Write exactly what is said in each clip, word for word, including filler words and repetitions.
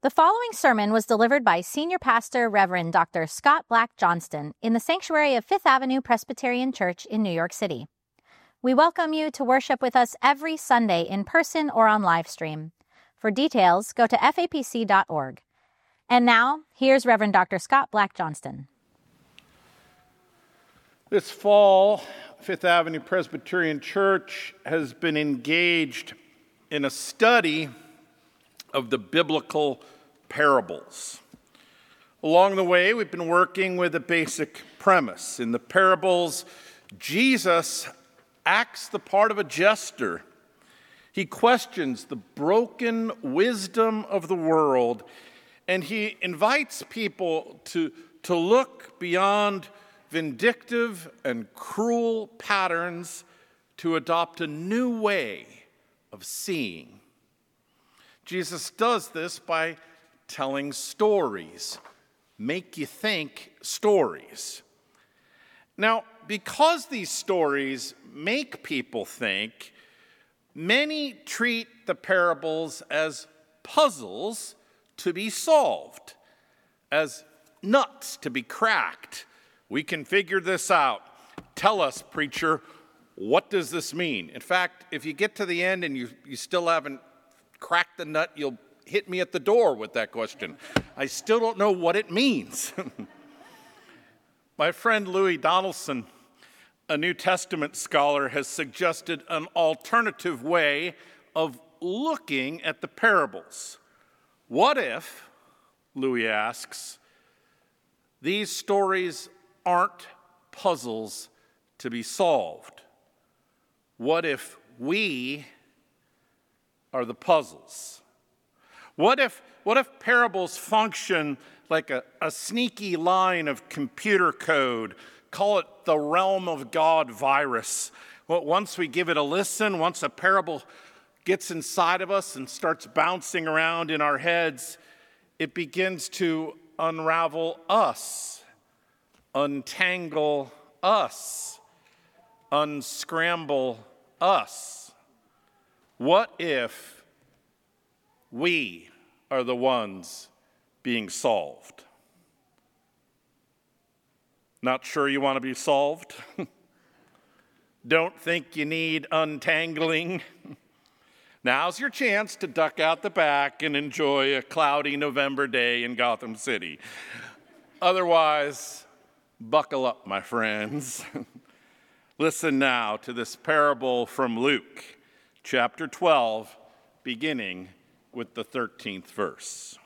The following sermon was delivered by Senior Pastor Reverend Doctor Scott Black Johnston in the sanctuary of Fifth Avenue Presbyterian Church in New York City. We welcome you to worship with us every Sunday in person or on live stream. For details, go to F A P C dot org. And now, here's Reverend Doctor Scott Black Johnston. This fall, Fifth Avenue Presbyterian Church has been engaged in a study of the biblical parables. Along the way, we've been working with a basic premise. In the parables, Jesus acts the part of a jester. He questions the broken wisdom of the world, and he invites people to, to look beyond vindictive and cruel patterns to adopt a new way of seeing. Jesus does this by telling stories, make you think stories. Now, because these stories make people think, many treat the parables as puzzles to be solved, as nuts to be cracked. We can figure this out. Tell us, preacher, what does this mean? In fact, if you get to the end and you, you still haven't cracked the nut, you'll hit me at the door with that question. I still don't know what it means. My friend Louis Donaldson, a New Testament scholar, has suggested an alternative way of looking at the parables. What if, Louis asks, these stories aren't puzzles to be solved? What if we are the puzzles? What if, what if parables function like a, a sneaky line of computer code? Call it the realm of God virus. Well, once we give it a listen, once a parable gets inside of us and starts bouncing around in our heads, it begins to unravel us, untangle us, unscramble us. What if we are the ones being solved? Not sure you want to be solved? Don't think you need untangling? Now's your chance to duck out the back and enjoy a cloudy November day in Gotham City. Otherwise, buckle up, my friends. Listen now to this parable from Luke, chapter twelve, beginning with the thirteenth verse.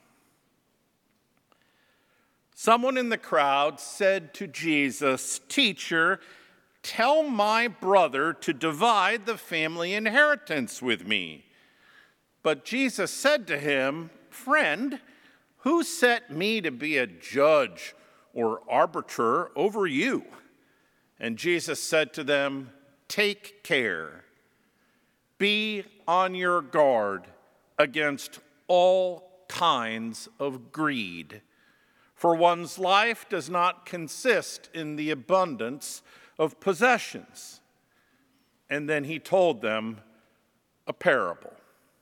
Someone in the crowd said to Jesus, "Teacher, tell my brother to divide the family inheritance with me." But Jesus said to him, "Friend, who set me to be a judge or arbiter over you?" And Jesus said to them, "Take care. Be on your guard against all kinds of greed. For one's life does not consist in the abundance of possessions." And then he told them a parable.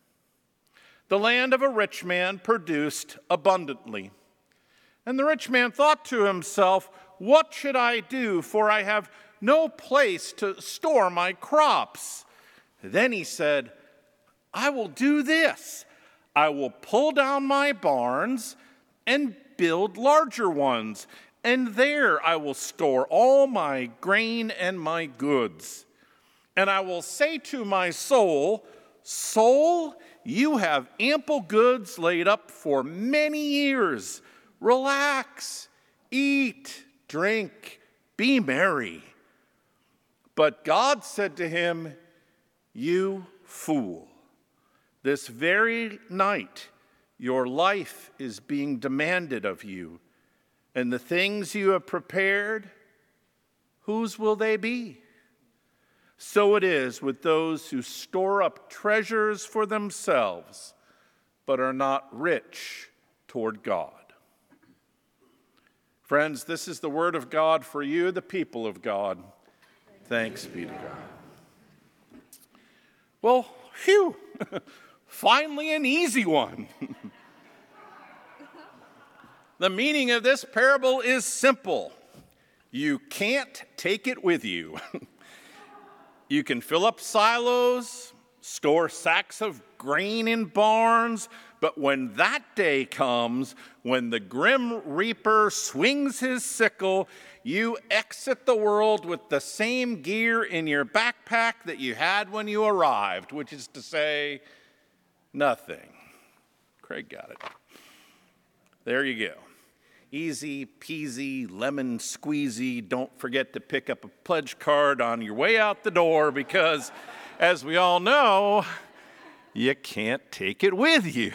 The land of a rich man produced abundantly. And the rich man thought to himself, "What should I do, for I have no place to store my crops?" Then he said, "I will do this. I will pull down my barns and build larger ones, and there I will store all my grain and my goods. And I will say to my soul, 'Soul, you have ample goods laid up for many years. Relax, eat, drink, be merry.' But God said to him, 'You fool, this very night your life is being demanded of you, and the things you have prepared, whose will they be?' So it is with those who store up treasures for themselves, but are not rich toward God." Friends, this is the word of God for you, the people of God. Thanks be to God. Well, phew, finally an easy one. The meaning of this parable is simple. You can't take it with you. You can fill up silos, store sacks of grain in barns, but when that day comes, when the grim reaper swings his sickle, you exit the world with the same gear in your backpack that you had when you arrived, which is to say, nothing. Craig got it. There you go. Easy peasy, lemon squeezy. Don't forget to pick up a pledge card on your way out the door because, as we all know, you can't take it with you.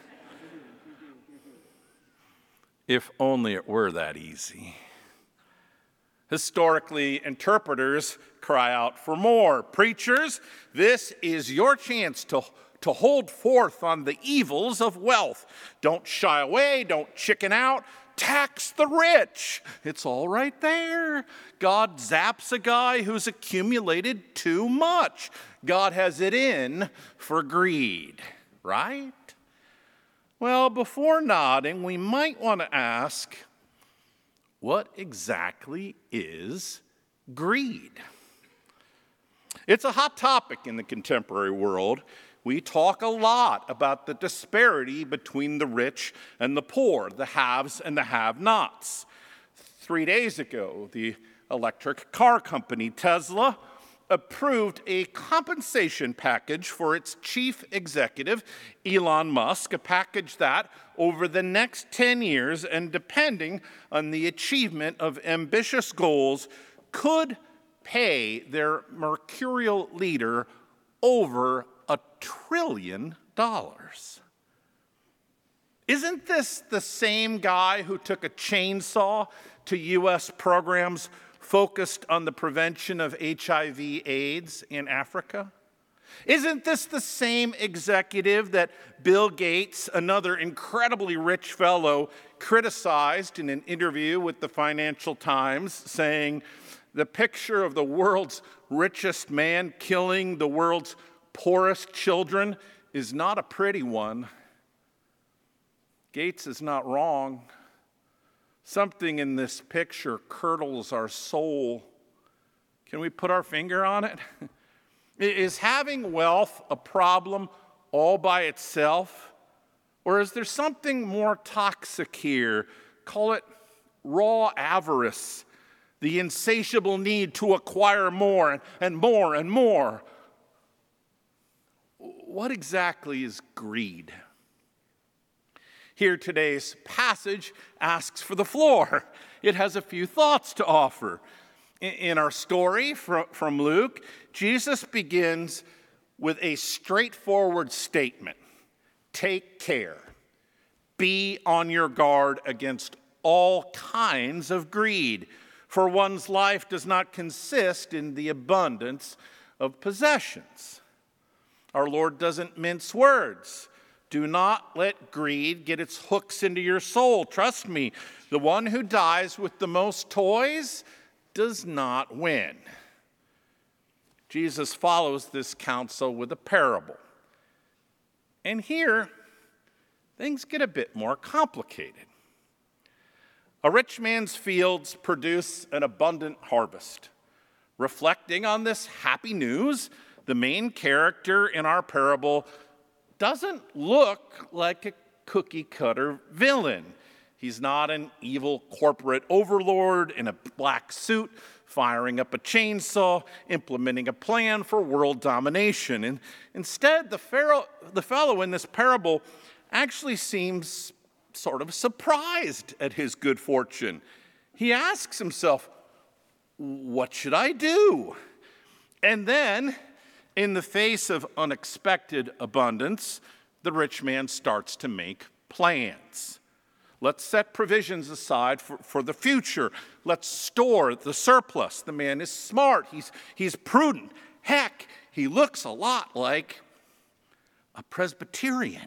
If only it were that easy. Historically, interpreters cry out for more. Preachers, this is your chance to to hold forth on the evils of wealth. Don't shy away, don't chicken out, tax the rich. It's all right there. God zaps a guy who's accumulated too much. God has it in for greed, right? Well, before nodding, we might want to ask, what exactly is greed? It's a hot topic in the contemporary world. We talk a lot about the disparity between the rich and the poor, the haves and the have-nots. Three days ago, the electric car company Tesla approved a compensation package for its chief executive, Elon Musk, a package that, over the next ten years, and depending on the achievement of ambitious goals, could pay their mercurial leader over a trillion dollars. Isn't this the same guy who took a chainsaw to U S programs focused on the prevention of H I V AIDS in Africa? Isn't this the same executive that Bill Gates, another incredibly rich fellow, criticized in an interview with the Financial Times, saying, the picture of the world's richest man killing the world's poorest children is not a pretty one? Gates is not wrong. Something in this picture curdles our soul. Can we put our finger on it? Is having wealth a problem all by itself? Or is there something more toxic here? Call it raw avarice, the insatiable need to acquire more and more and more. What exactly is greed? Here, today's passage asks for the floor. It has a few thoughts to offer. In our story from Luke, Jesus begins with a straightforward statement. Take care. Be on your guard against all kinds of greed, for one's life does not consist in the abundance of possessions. Our Lord doesn't mince words. Do not let greed get its hooks into your soul. Trust me, the one who dies with the most toys does not win. Jesus follows this counsel with a parable. And here, things get a bit more complicated. A rich man's fields produce an abundant harvest. Reflecting on this happy news, the main character in our parable doesn't look like a cookie-cutter villain. He's not an evil corporate overlord in a black suit, firing up a chainsaw, implementing a plan for world domination. And instead, the, pharaoh, the fellow in this parable actually seems sort of surprised at his good fortune. He asks himself, what should I do? And then, in the face of unexpected abundance, the rich man starts to make plans. Let's set provisions aside for, for the future. Let's store the surplus. The man is smart. He's, he's prudent. Heck, he looks a lot like a Presbyterian.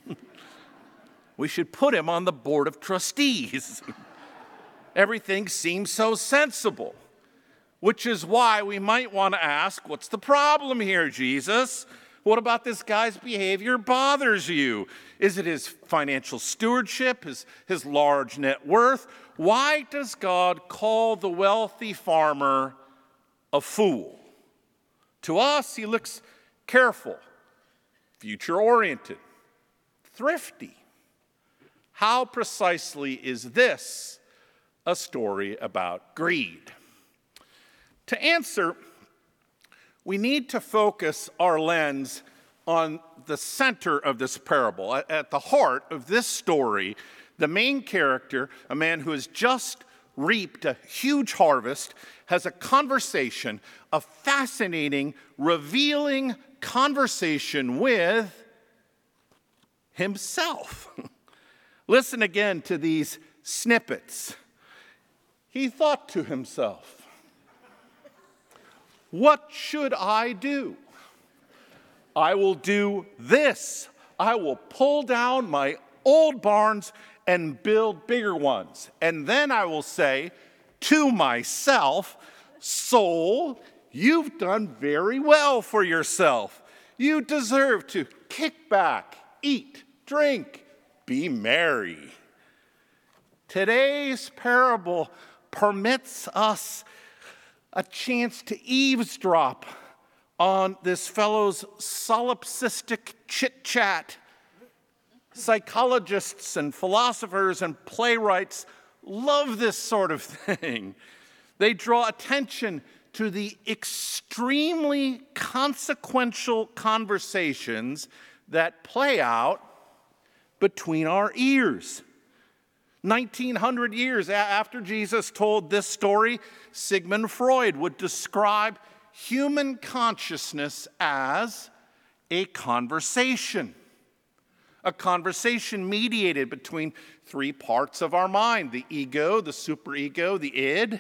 We should put him on the board of trustees. Everything seems so sensible, which is why we might want to ask, what's the problem here, Jesus? What about this guy's behavior bothers you? Is it his financial stewardship, his, his large net worth? Why does God call the wealthy farmer a fool? To us, he looks careful, future-oriented, thrifty. How precisely is this a story about greed? To answer, we need to focus our lens on the center of this parable. At the heart of this story, the main character, a man who has just reaped a huge harvest, has a conversation, a fascinating, revealing conversation with himself. Listen again to these snippets. He thought to himself, "What should I do? I will do this. I will pull down my old barns and build bigger ones. And then I will say to myself, soul, you've done very well for yourself. You deserve to kick back, eat, drink, be merry." Today's parable permits us a chance to eavesdrop on this fellow's solipsistic chit-chat. Psychologists and philosophers and playwrights love this sort of thing. They draw attention to the extremely consequential conversations that play out between our ears. nineteen hundred years after Jesus told this story, Sigmund Freud would describe human consciousness as a conversation. A conversation mediated between three parts of our mind: the ego, the superego, the id.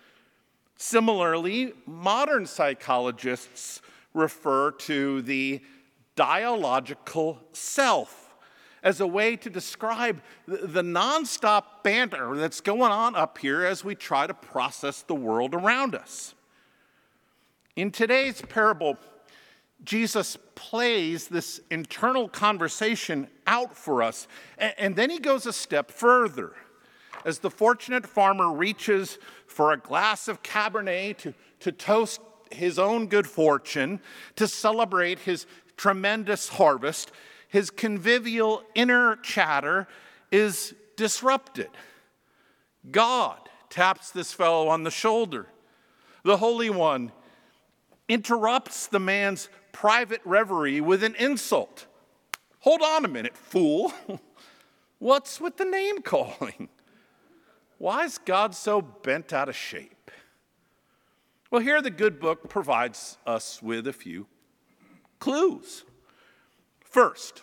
Similarly, modern psychologists refer to the dialogical self as a way to describe the nonstop banter that's going on up here as we try to process the world around us. In today's parable, Jesus plays this internal conversation out for us, and then he goes a step further. As the fortunate farmer reaches for a glass of Cabernet to, to toast his own good fortune, to celebrate his tremendous harvest, his convivial inner chatter is disrupted. God taps this fellow on the shoulder. The Holy One interrupts the man's private reverie with an insult. "Hold on a minute, fool. What's with the name calling? Why is God so bent out of shape?" Well, here the good book provides us with a few clues. First,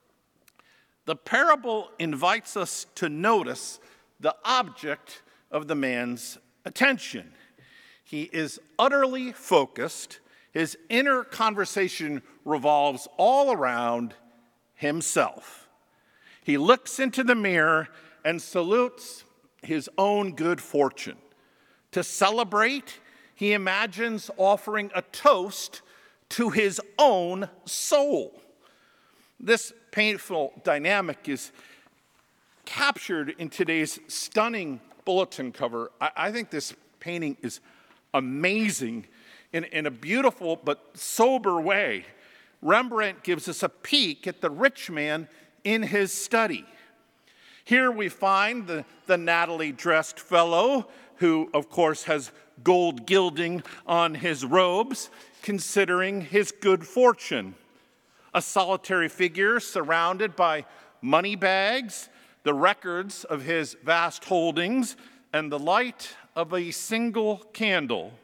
the parable invites us to notice the object of the man's attention. He is utterly focused. His inner conversation revolves all around himself. He looks into the mirror and salutes his own good fortune. To celebrate, he imagines offering a toast to his own soul. This painful dynamic is captured in today's stunning bulletin cover. I, I think this painting is amazing in, in a beautiful but sober way. Rembrandt gives us a peek at the rich man in his study. Here we find the, the nattily-dressed fellow who, of course, has gold gilding on his robes, considering his good fortune. A solitary figure surrounded by money bags, the records of his vast holdings, and the light of a single candle.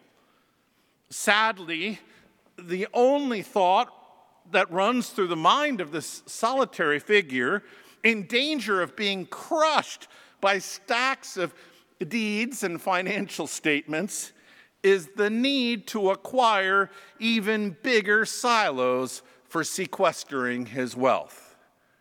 Sadly, the only thought that runs through the mind of this solitary figure, in danger of being crushed by stacks of deeds and financial statements, is the need to acquire even bigger silos for sequestering his wealth.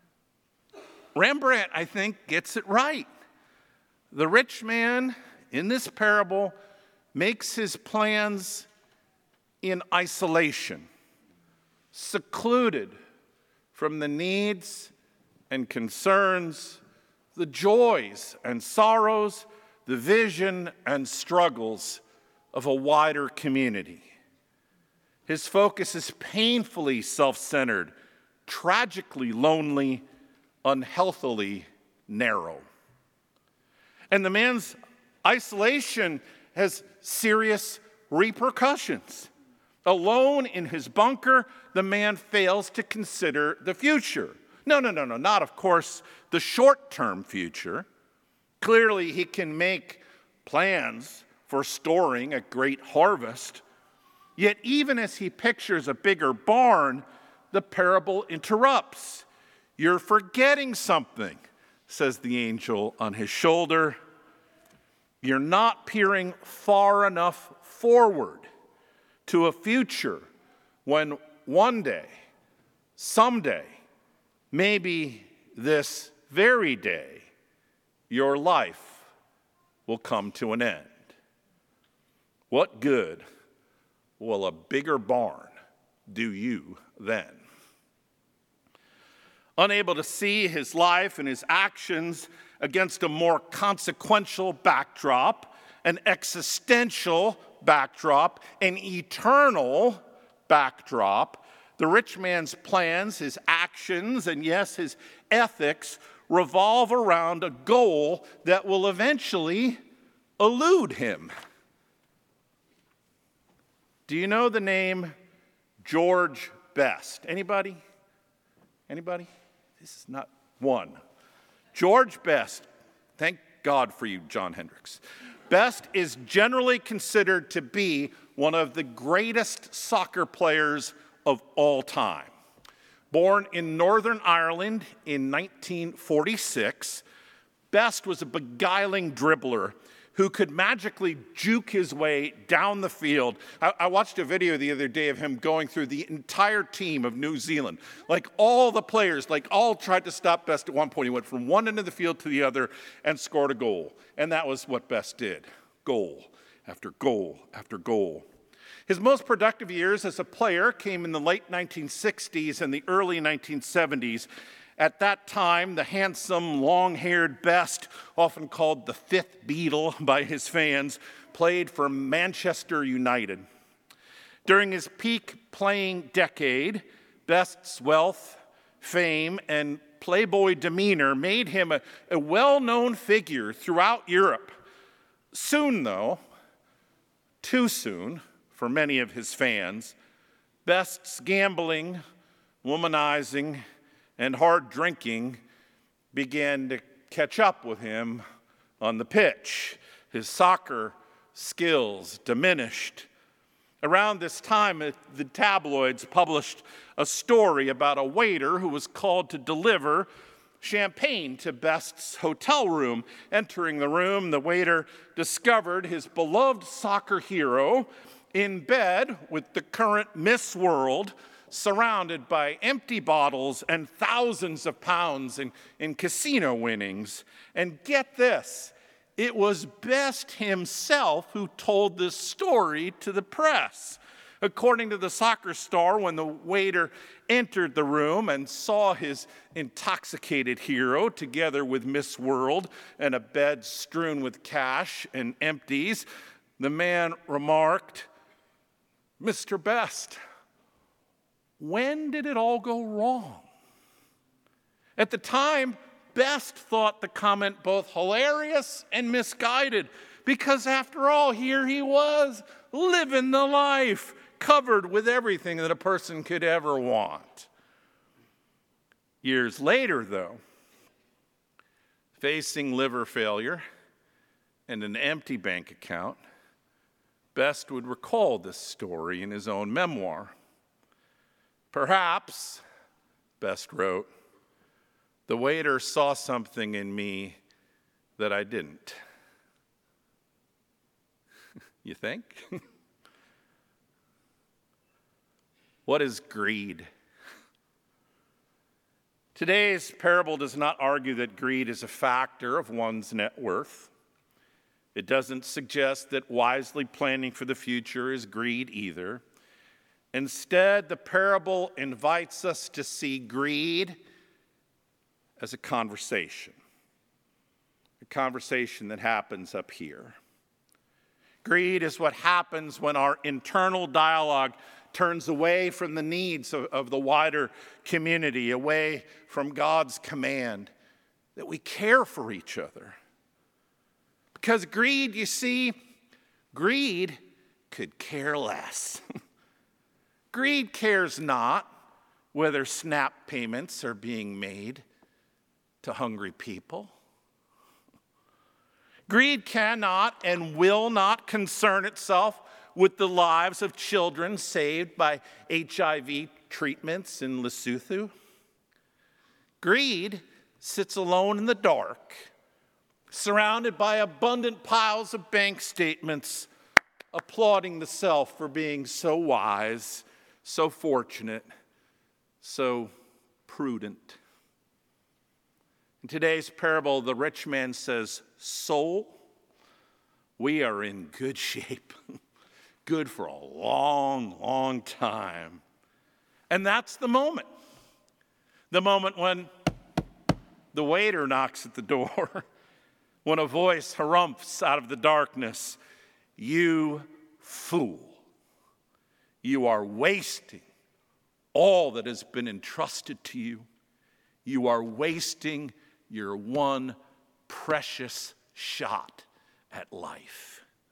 Rembrandt, I think, gets it right. The rich man in this parable makes his plans in isolation, secluded from the needs and concerns, the joys and sorrows, the vision and struggles of a wider community. His focus is painfully self-centered, tragically lonely, unhealthily narrow. And the man's isolation has serious repercussions. Alone in his bunker, the man fails to consider the future. No, no, no, no, not, of course, the short-term future. Clearly, he can make plans for storing a great harvest. Yet even as he pictures a bigger barn, the parable interrupts. "You're forgetting something," says the angel on his shoulder. "You're not peering far enough forward to a future when one day, someday, maybe this very day, your life will come to an end. What good will a bigger barn do you then?" Unable to see his life and his actions against a more consequential backdrop, an existential backdrop, an eternal backdrop, the rich man's plans, his actions, and yes, his ethics revolve around a goal that will eventually elude him. Do you know the name George Best? Anybody? Anybody? This is not one. George Best. Thank God for you, John Hendricks. Best is generally considered to be one of the greatest soccer players of all time. Born in Northern Ireland in nineteen forty-six, Best was a beguiling dribbler who could magically juke his way down the field. I, I watched a video the other day of him going through the entire team of New Zealand. Like all the players, like all tried to stop Best at one point. He went from one end of the field to the other and scored a goal. And that was what Best did. Goal after goal after goal. His most productive years as a player came in the late nineteen sixties and the early nineteen seventies. At that time, the handsome, long-haired Best, often called the Fifth Beatle by his fans, played for Manchester United. During his peak playing decade, Best's wealth, fame, and playboy demeanor made him a, a well-known figure throughout Europe. Soon, though, too soon for many of his fans, Best's gambling, womanizing, and hard drinking began to catch up with him on the pitch. His soccer skills diminished. Around this time, the tabloids published a story about a waiter who was called to deliver champagne to Best's hotel room. Entering the room, the waiter discovered his beloved soccer hero in bed with the current Miss World, surrounded by empty bottles and thousands of pounds in, in casino winnings. And get this, it was Best himself who told this story to the press. According to the soccer star, when the waiter entered the room and saw his intoxicated hero together with Miss World and a bed strewn with cash and empties, the man remarked, "Mister Best, when did it all go wrong?" At the time, Best thought the comment both hilarious and misguided, because after all, here he was, living the life, covered with everything that a person could ever want. Years later, though, facing liver failure and an empty bank account, Best would recall this story in his own memoir. "Perhaps," Best wrote, "the waiter saw something in me that I didn't." You think? What is greed? Today's parable does not argue that greed is a factor of one's net worth. It doesn't suggest that wisely planning for the future is greed either. Instead, the parable invites us to see greed as a conversation, a conversation that happens up here. Greed is what happens when our internal dialogue turns away from the needs of, of the wider community, away from God's command that we care for each other. Because greed, you see, greed could care less. Greed cares not whether SNAP payments are being made to hungry people. Greed cannot and will not concern itself with the lives of children saved by H I V treatments in Lesotho. Greed sits alone in the dark, surrounded by abundant piles of bank statements, applauding the self for being so wise, so fortunate, so prudent. In today's parable, the rich man says, "Soul, we are in good shape." Good for a long, long time. And that's the moment. The moment when the waiter knocks at the door, when a voice harumphs out of the darkness, "You fool, you are wasting all that has been entrusted to you. You are wasting your one precious shot at life."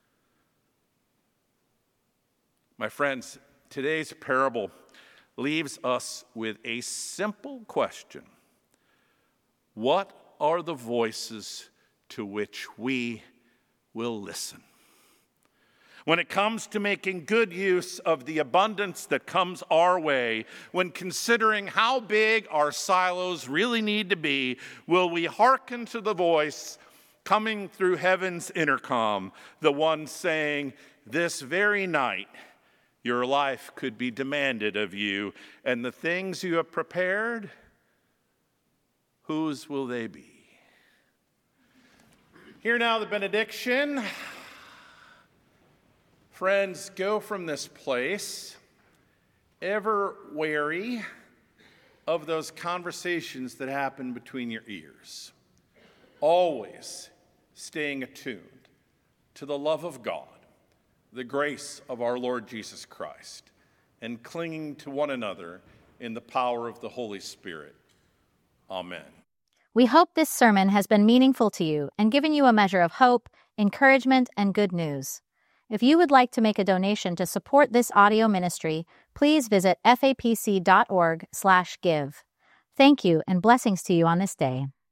My friends, today's parable leaves us with a simple question. What are the voices to which we will listen? When it comes to making good use of the abundance that comes our way, when considering how big our silos really need to be, will we hearken to the voice coming through heaven's intercom, the one saying, "This very night, your life could be demanded of you, and the things you have prepared, whose will they be?" Hear now the benediction. Friends, go from this place ever wary of those conversations that happen between your ears, always staying attuned to the love of God, the grace of our Lord Jesus Christ, and clinging to one another in the power of the Holy Spirit. Amen. We hope this sermon has been meaningful to you and given you a measure of hope, encouragement, and good news. If you would like to make a donation to support this audio ministry, please visit f a p c dot org slash give. Thank you and blessings to you on this day.